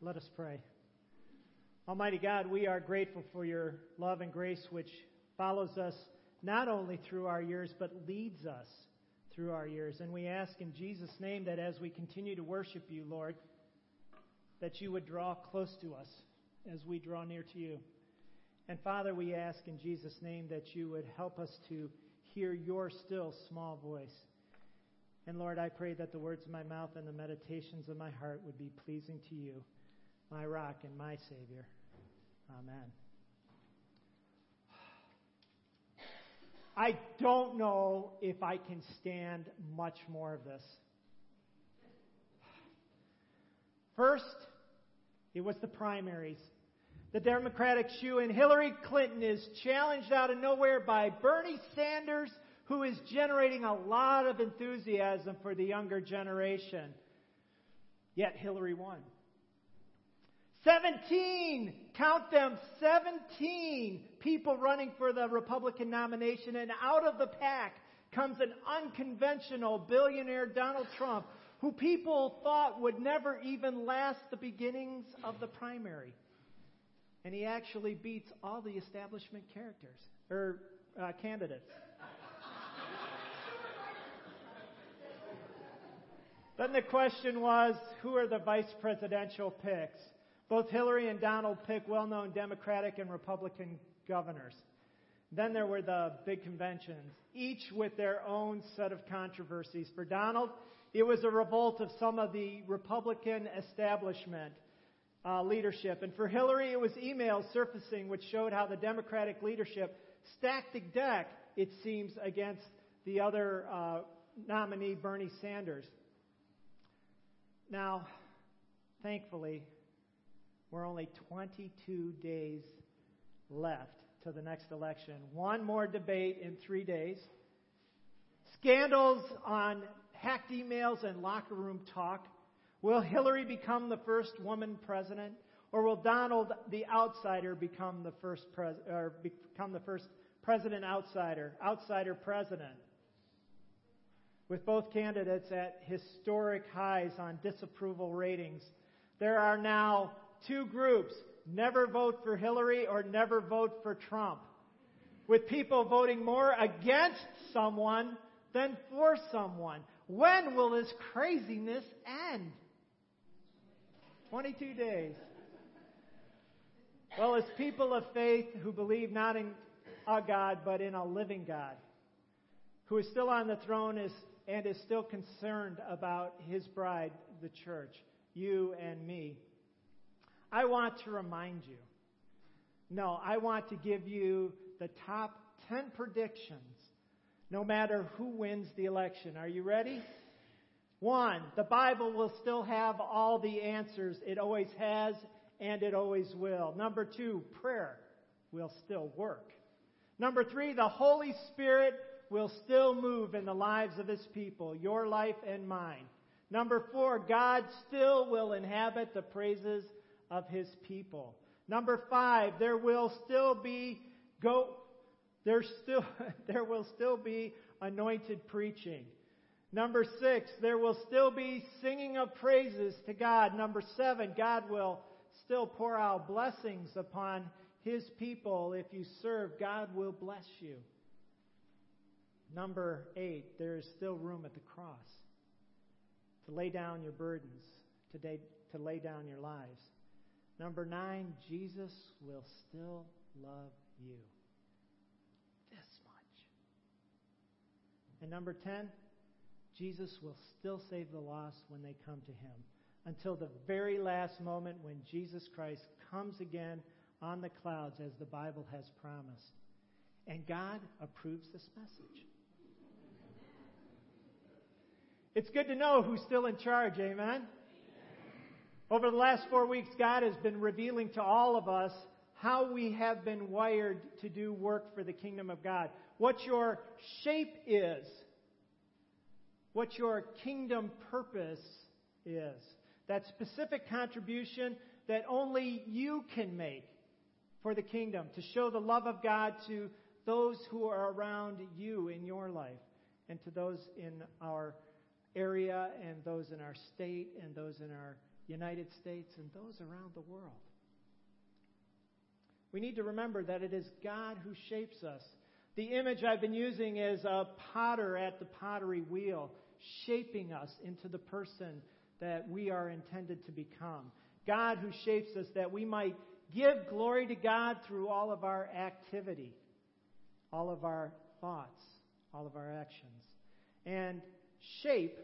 Let us pray. Almighty God, we are grateful for your love and grace which follows us not only through our years, but leads us through our years. And we ask in Jesus' name that as we continue to worship you, Lord, that you would draw close to us as we draw near to you. And Father, we ask in Jesus' name that you would help us to hear your still small voice. And Lord, I pray that the words of my mouth and the meditations of my heart would be pleasing to you, my rock and my Savior. Amen. I don't know if I can stand much more of this. First, it was the primaries. The Democratic shoe-in Hillary Clinton is challenged out of nowhere by Bernie Sanders, who is generating a lot of enthusiasm for the younger generation. Yet Hillary won. 17, count them, 17 people running for the Republican nomination, and out of the pack comes an unconventional billionaire Donald Trump, who people thought would never even last the beginnings of the primary. And he actually beats all the establishment candidates. Then the question was, who are the vice presidential picks? Both Hillary and Donald pick well-known Democratic and Republican governors. Then there were the big conventions, each with their own set of controversies. For Donald, it was a revolt of some of the Republican establishment leadership. And for Hillary, it was emails surfacing which showed how the Democratic leadership stacked the deck, it seems, against the other nominee, Bernie Sanders. Now, thankfully, we're only 22 days left to the next election. One more debate in 3 days. Scandals on hacked emails and locker room talk. Will Hillary become the first woman president, or will Donald, the outsider, become the first president outsider president? With both candidates at historic highs on disapproval ratings, there are now two groups: never vote for Hillary or never vote for Trump, with people voting more against someone than for someone. When will this craziness end? 22 days. Well, as people of faith who believe not in a God, but in a living God, who is still on the throne and is still concerned about his bride, the church, you and me, I want to remind you. No, I want to give you the top 10 predictions, no matter who wins the election. Are you ready? 1, the Bible will still have all the answers. It always has, and it always will. 2, prayer will still work. 3, the Holy Spirit will still move in the lives of his people, your life and mine. 4, God still will inhabit the praises of his people. 5, there will still be anointed preaching. 6, there will still be singing of praises to God. 7, God will still pour out blessings upon his people. If you serve, God will bless you. 8, there is still room at the cross to lay down your burdens, to lay down your lives. 9, Jesus will still love you this much. And 10, Jesus will still save the lost when they come to him, until the very last moment when Jesus Christ comes again on the clouds, as the Bible has promised. And God approves this message. It's good to know who's still in charge, amen? Over the last 4 weeks, God has been revealing to all of us how we have been wired to do work for the kingdom of God. What your shape is. What your kingdom purpose is. That specific contribution that only you can make for the kingdom, to show the love of God to those who are around you in your life, and to those in our area, and those in our state, and those in our United States, and those around the world. We need to remember that it is God who shapes us. The image I've been using is a potter at the pottery wheel, shaping us into the person that we are intended to become. God who shapes us that we might give glory to God through all of our activity, all of our thoughts, all of our actions. And shape,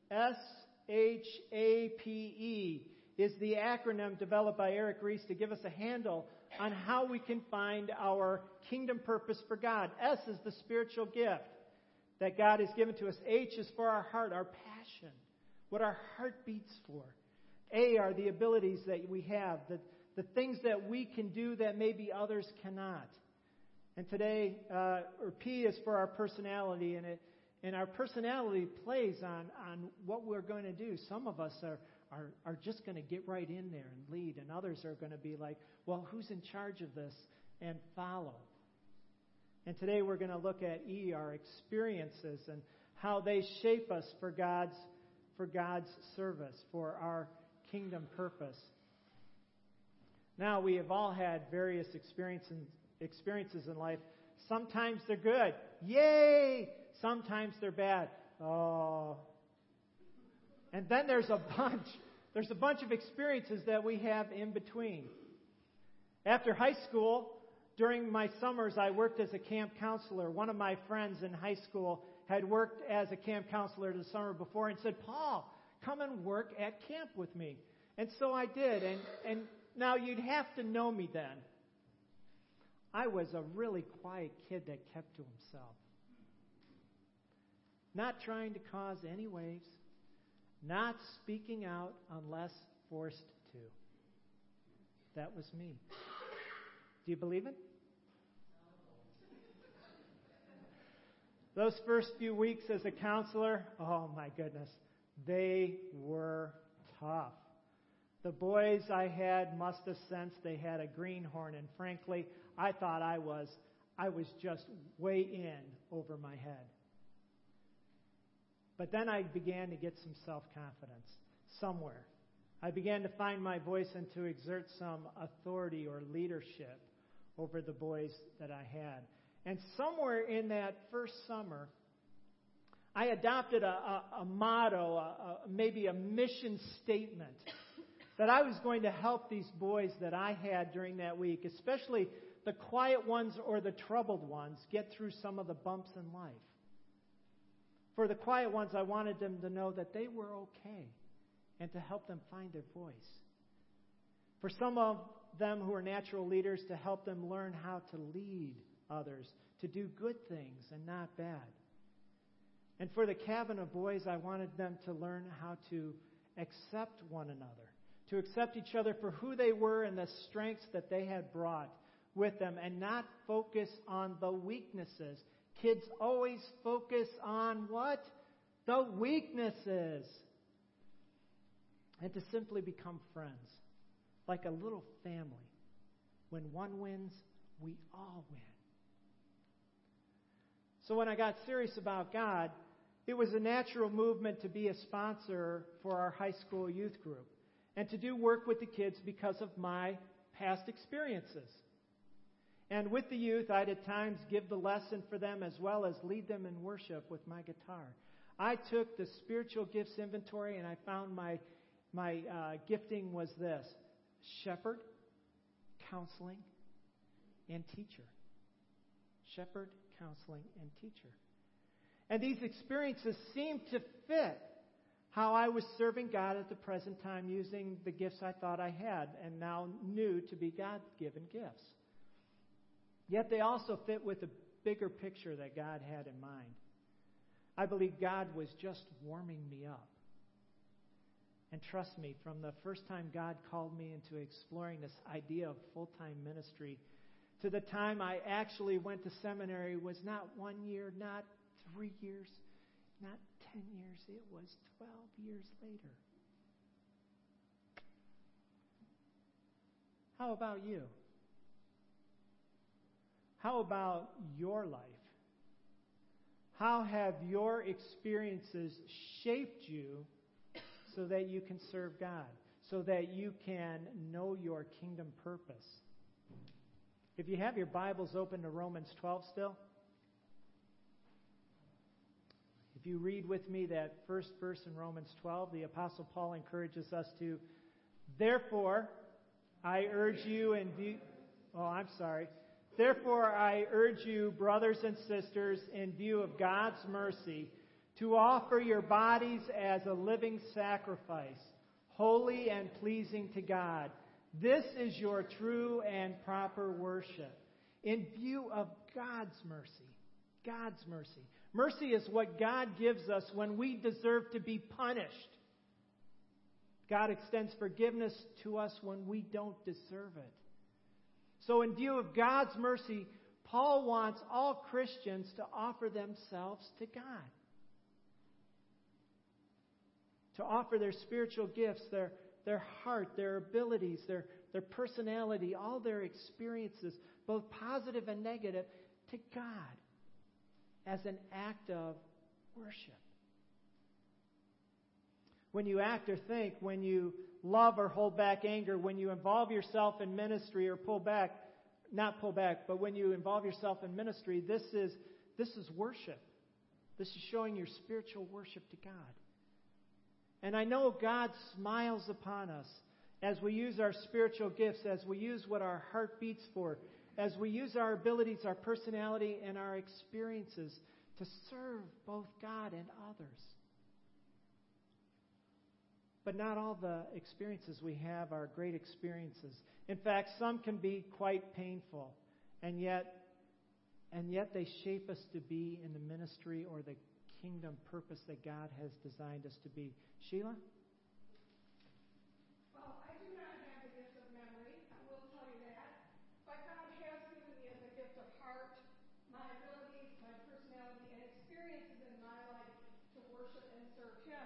SHAPE, is the acronym developed by Eric Rees to give us a handle on how we can find our kingdom purpose for God. S is the spiritual gift that God has given to us. H is for our heart, our passion, what our heart beats for. A are the abilities that we have, the things that we can do that maybe others cannot. And today, or P is for our personality, and our personality plays on what we're going to do. Some of us are just going to get right in there and lead, and others are going to be like, well, who's in charge of this, and follow. And today we're going to look at E, our experiences, and how they shape us for God's service, for our kingdom purpose. Now, we have all had various experiences in life. Sometimes they're good. Yay! Sometimes they're bad. Oh. And then there's a bunch of experiences that we have in between. After high school, during my summers, I worked as a camp counselor. One of my friends in high school had worked as a camp counselor the summer before and said, Paul, come and work at camp with me. And so I did. And now you'd have to know me then. I was a really quiet kid that kept to himself. Not trying to cause any waves. Not speaking out unless forced to. That was me. Do you believe it? Those first few weeks as a counselor, oh my goodness, they were tough. The boys I had must have sensed they had a greenhorn, and frankly, I thought I was just way in over my head. But then I began to get some self-confidence somewhere. I began to find my voice and to exert some authority or leadership over the boys that I had. And somewhere in that first summer, I adopted a motto, maybe a mission statement, that I was going to help these boys that I had during that week, especially the quiet ones or the troubled ones, get through some of the bumps in life. For the quiet ones, I wanted them to know that they were okay and to help them find their voice. For some of them who are natural leaders, to help them learn how to lead others, to do good things and not bad. And for the cabin of boys, I wanted them to learn how to accept one another, to accept each other for who they were and the strengths that they had brought with them, and not focus on the weaknesses. Kids always focus on what? The weaknesses. And to simply become friends, like a little family. When one wins, we all win. So when I got serious about God, it was a natural movement to be a sponsor for our high school youth group and to do work with the kids because of my past experiences. And with the youth, I'd at times give the lesson for them as well as lead them in worship with my guitar. I took the spiritual gifts inventory and I found my gifting was this: shepherd, counseling, and teacher. Shepherd, counseling, and teacher. And these experiences seemed to fit how I was serving God at the present time using the gifts I thought I had and now knew to be God-given gifts. Yet they also fit with the bigger picture that God had in mind. I believe God was just warming me up. And trust me, from the first time God called me into exploring this idea of full-time ministry to the time I actually went to seminary was not 1 year, not 3 years, not 10 years. It was 12 years later. How about you? How about your life? How have your experiences shaped you so that you can serve God, so that you can know your kingdom purpose. If you have your Bibles open to Romans 12 still, if you read with me that first verse in Romans 12, the Apostle Paul encourages us to, therefore, I urge you Therefore, I urge you, brothers and sisters, in view of God's mercy, to offer your bodies as a living sacrifice, holy and pleasing to God. This is your true and proper worship. In view of God's mercy. God's mercy. Mercy is what God gives us when we deserve to be punished. God extends forgiveness to us when we don't deserve it. So in view of God's mercy, Paul wants all Christians to offer themselves to God. To offer their spiritual gifts, their heart, their abilities, their personality, all their experiences, both positive and negative, to God as an act of worship. When you act or think, when you love or hold back anger, when you involve yourself in ministry or but when you involve yourself in ministry, this is worship. This is showing your spiritual worship to God. And I know God smiles upon us as we use our spiritual gifts, as we use what our heart beats for, as we use our abilities, our personality, and our experiences to serve both God and others. But not all the experiences we have are great experiences. In fact, some can be quite painful, and yet they shape us to be in the ministry or the kingdom purpose that God has designed us to be. Sheila? Well, I do not have the gift of memory, I will tell you that. But God has given me the gift of heart, my abilities, my personality, and experiences in my life to worship and serve Him.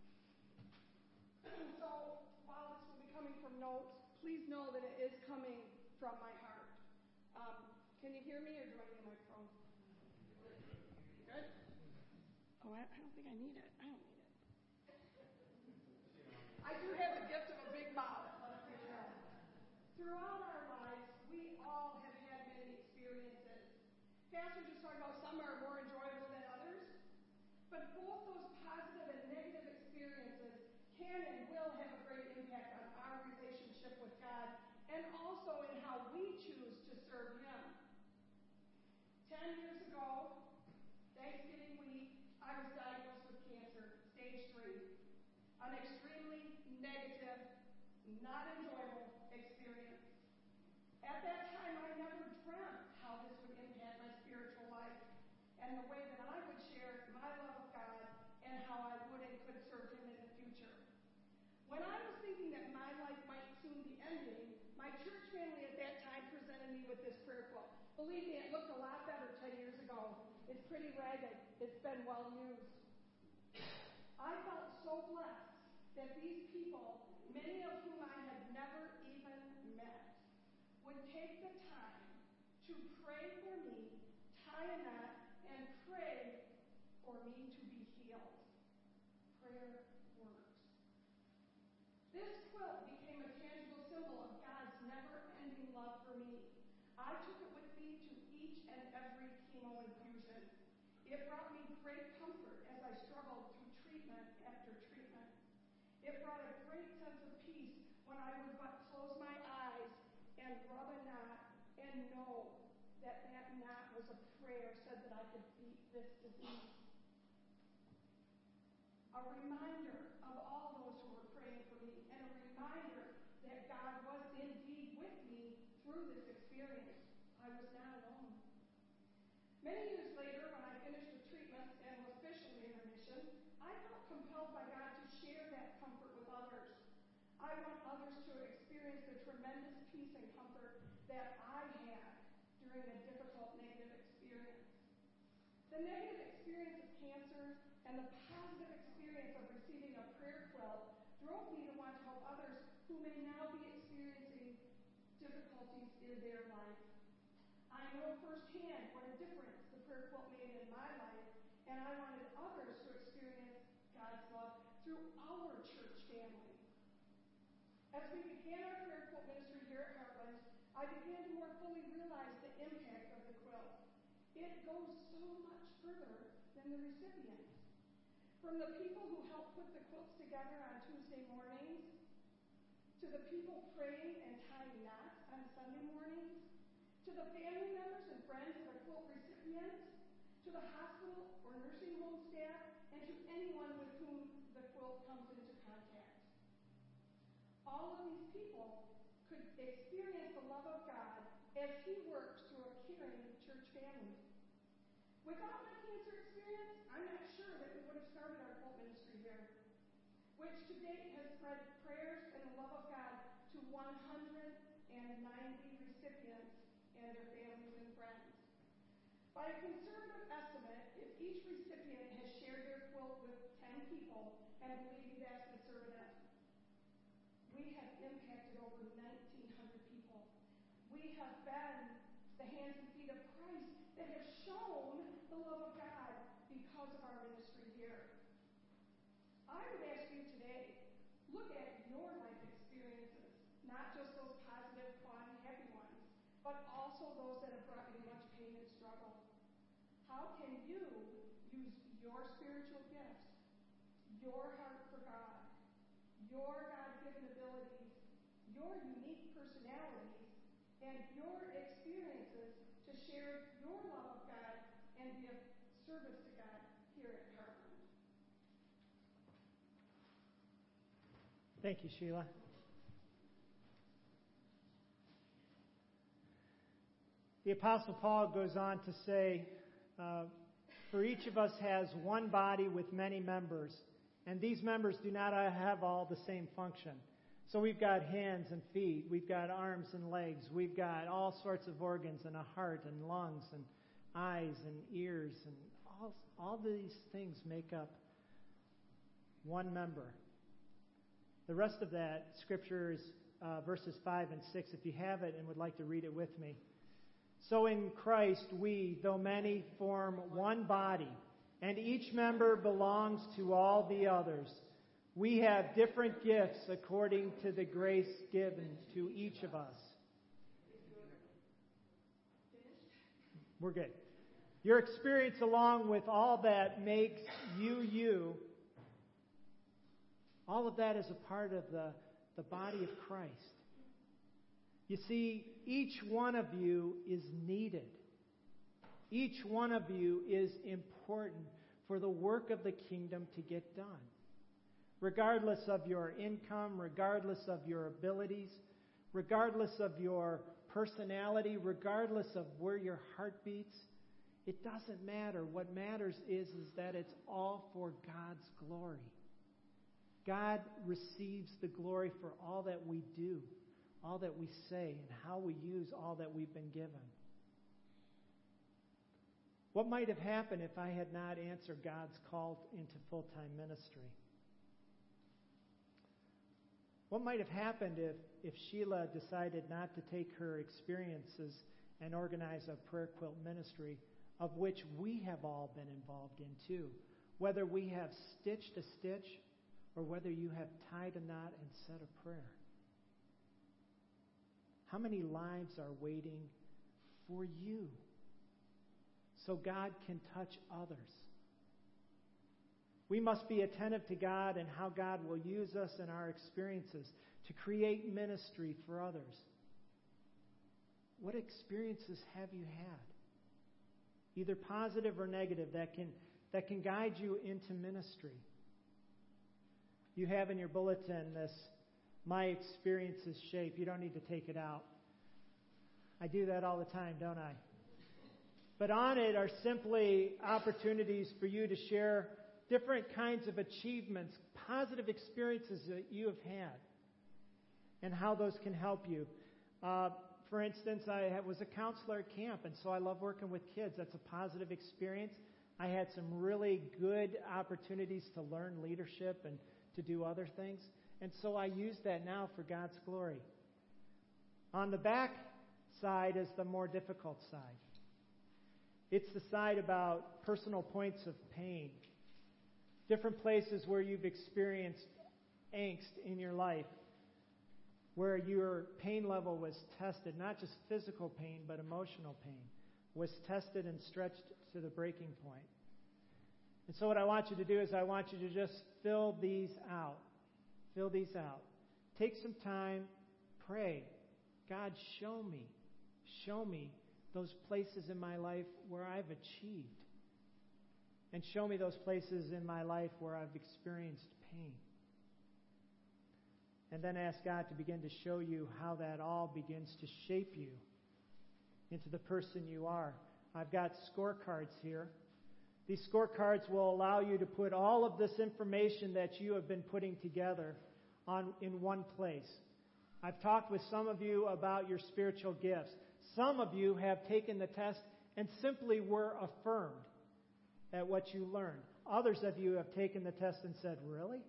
So, while this will be coming from notes, please know that it is coming from my heart. Can you hear me, or do I need a microphone? Good? Oh, I don't think I need it. I don't need it. I do have the gift of a big mouth. Throughout our lives, we all have had many experiences. Pastor just talked about some are more enjoyable than others. But both those positive and negative experiences can and will have a great impact on our relationship with God and also in how we choose to serve Him. 10 years ago, Thanksgiving week, I was diagnosed with cancer, stage 3. An extremely negative, not enjoyable experience. At that time, I never dreamt how this would impact my spiritual life and the way that I would share my love of God and how I would and could serve Him in the future. When I was thinking that my life might soon be ending, my church family at that time presented me with this prayer quote. Believe me, it looked a lot better 10 years ago. It's pretty ragged. It's been well used. I felt so blessed that these people, many of whom I had never even met, would take the time to pray for me, tie a knot, and pray for me to be healed. Prayer works. This quilt became a tangible symbol of God's never-ending love for me. I took it with me to each and every chemo infusion. It brought me great comfort as I struggled through treatment after treatment. It brought a great sense of peace when I would but close my eyes and rub a knot and know that that knot was a prayer said that I could beat this disease. A reminder of all those who were praying for me and a reminder that God was indeed with me through this experience. I was not alone. Many years later, when I finished the treatment and was officially in remission, I felt compelled by God to share that comfort with others. I want others to experience the tremendous peace and comfort that I had during a difficult negative experience. The negative experience of cancer and the positive experience of receiving a prayer quilt drove me to want to help others who may now be experiencing difficulties in their life. I know firsthand what a difference the prayer quilt made in my life, and I wanted others to experience God's love through our church family. As we began our prayer quilt ministry here at Heartland, I began to more fully realize the impact of the quilt. It goes so much further than the recipient. From the people who help put the quilts together on Tuesday mornings, to the people praying and tying knots on Sunday mornings, to the family members and friends of a quilt recipient, to the hospital or nursing home staff, and to anyone with whom the quilt comes into contact. All of these people could experience the love of God as He works through a caring church family. Without my cancer experience, I'm not sure that we would have started our quilt ministry here, which to date has spread prayers and the love of God to 190 recipients and their families and friends. By a conservative estimate, if each recipient has shared their quilt with 10 people, and believe me, that's conservative, we have impacted over 1,900 people. We have been the hands and feet of Christ that have shown the love of God because of our ministry here. I would ask you today, look at your life experiences, not just those positive, fun, happy ones, but also those that have brought you much pain and struggle. How can you use your spiritual gifts, your heart for God, your God-given abilities, your unique personalities, and your experiences to share your love of God and be of service to God here at Heartland? Thank you, Sheila. The Apostle Paul goes on to say, for each of us has one body with many members, and these members do not have all the same function. So we've got hands and feet, we've got arms and legs, we've got all sorts of organs and a heart and lungs and eyes and ears, and all these things make up one member. The rest of that scripture is verses 5 and 6, if you have it and would like to read it with me. So in Christ we, though many, form one body, and each member belongs to all the others. We have different gifts according to the grace given to each of us. We're good. Your experience, along with all that makes you you, all of that is a part of the body of Christ. You see, each one of you is needed. Each one of you is important for the work of the kingdom to get done. Regardless of your income, regardless of your abilities, regardless of your personality, regardless of where your heart beats, it doesn't matter. What matters is that it's all for God's glory. God receives the glory for all that we do, all that we say, and how we use all that we've been given. What might have happened if I had not answered God's call into full-time ministry? What might have happened if Sheila decided not to take her experiences and organize a prayer quilt ministry, of which we have all been involved in too, whether we have stitched a stitch or whether you have tied a knot and said a prayer? How many lives are waiting for you so God can touch others? We must be attentive to God and how God will use us in our experiences to create ministry for others. What experiences have you had, either positive or negative, that can guide you into ministry? You have in your bulletin this My Experiences Shape. You don't need to take it out. I do that all the time, don't I? But on it are simply opportunities for you to share different kinds of achievements, positive experiences that you have had, and how those can help you. For instance, I was a counselor at camp, and so I love working with kids. That's a positive experience. I had some really good opportunities to learn leadership and to do other things, and so I use that now for God's glory. On the back side is the more difficult side. It's the side about personal points of pain, different places where you've experienced angst in your life. where your pain level was tested, not just physical pain, but emotional pain, was tested and stretched to the breaking point. And so what I want you to do is I want you to just fill these out. Fill these out. Take some time, pray. God, show me those places in my life where I've achieved. And show me those places in my life where I've experienced pain. And then ask God to begin to show you how that all begins to shape you into the person you are. I've got scorecards here. These scorecards will allow you to put all of this information that you have been putting together in one place. I've talked with some of you about your spiritual gifts. Some of you have taken the test and simply were affirmed at what you learned. Others of you have taken the test and said, really?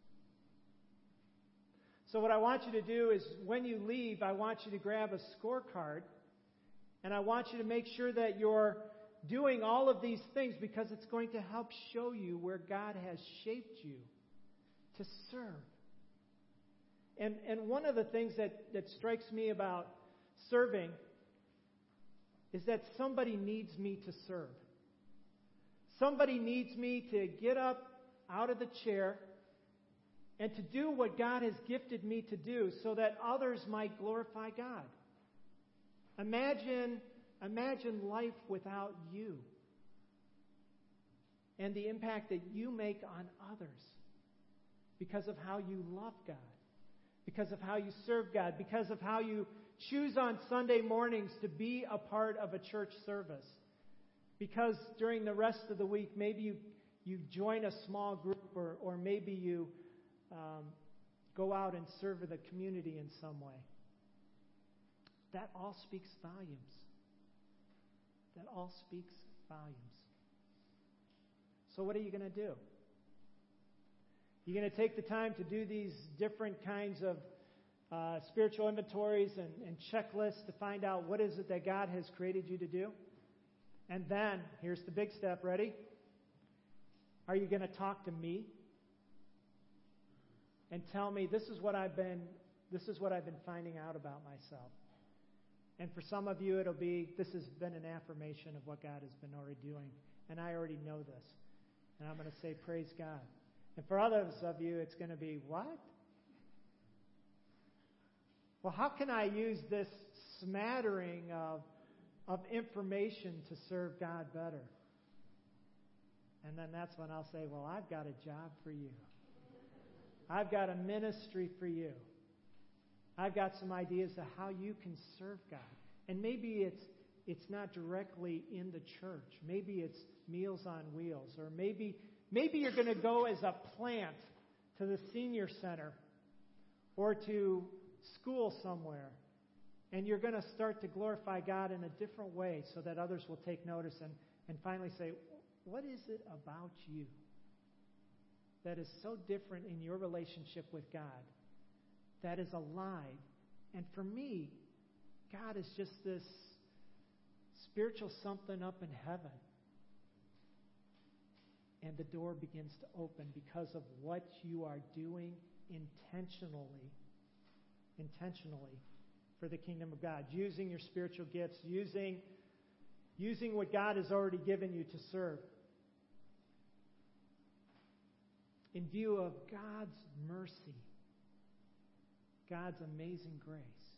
So what I want you to do is when you leave, I want you to grab a scorecard, and I want you to make sure that you're doing all of these things because it's going to help show you where God has shaped you to serve. And one of the things that strikes me about serving is that somebody needs me to serve. Somebody needs me to get up out of the chair and to do what God has gifted me to do so that others might glorify God. Imagine life without you and the impact that you make on others because of how you love God, because of how you serve God, because of how you choose on Sunday mornings to be a part of a church service. Because during the rest of the week, maybe you join a small group or maybe you go out and serve the community in some way. That all speaks volumes. That all speaks volumes. So what are you going to do? You're going to take the time to do these different kinds of spiritual inventories and checklists to find out what is it that God has created you to do? And then, here's the big step. Ready? Are you going to talk to me and tell me this is what I've been finding out about myself? And for some of you, it'll be this has been an affirmation of what God has been already doing, and I already know this. And I'm going to say, praise God. And for others of you, it's going to be, what? Well, how can I use this smattering of information to serve God better? And then that's when I'll say, well, I've got a job for you. I've got a ministry for you. I've got some ideas of how you can serve God. And maybe it's not directly in the church. Maybe it's Meals on Wheels. Or maybe you're going to go as a plant to the senior center or to school somewhere. And you're going to start to glorify God in a different way so that others will take notice and finally say, what is it about you that is so different in your relationship with God that is alive? And for me, God is just this spiritual something up in heaven. And the door begins to open because of what you are doing intentionally for the kingdom of God, using your spiritual gifts, using what God has already given you to serve. In view of God's mercy, God's amazing grace,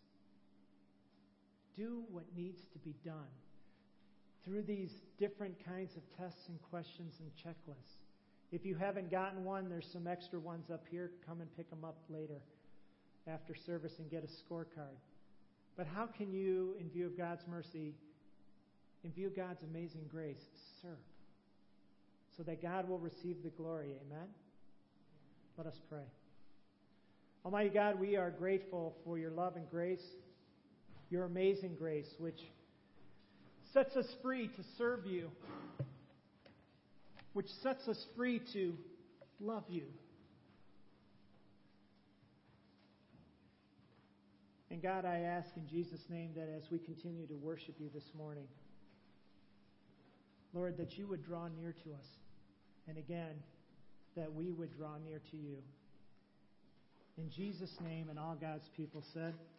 do what needs to be done through these different kinds of tests and questions and checklists. If you haven't gotten one, there's some extra ones up here. Come and pick them up later after service and get a scorecard. But how can you, in view of God's mercy, in view of God's amazing grace, serve so that God will receive the glory? Amen? Let us pray. Almighty God, we are grateful for your love and grace, your amazing grace, which sets us free to serve you, which sets us free to love you. And God, I ask in Jesus' name that as we continue to worship you this morning, Lord, that you would draw near to us. And again, that we would draw near to you. In Jesus' name, and all God's people said,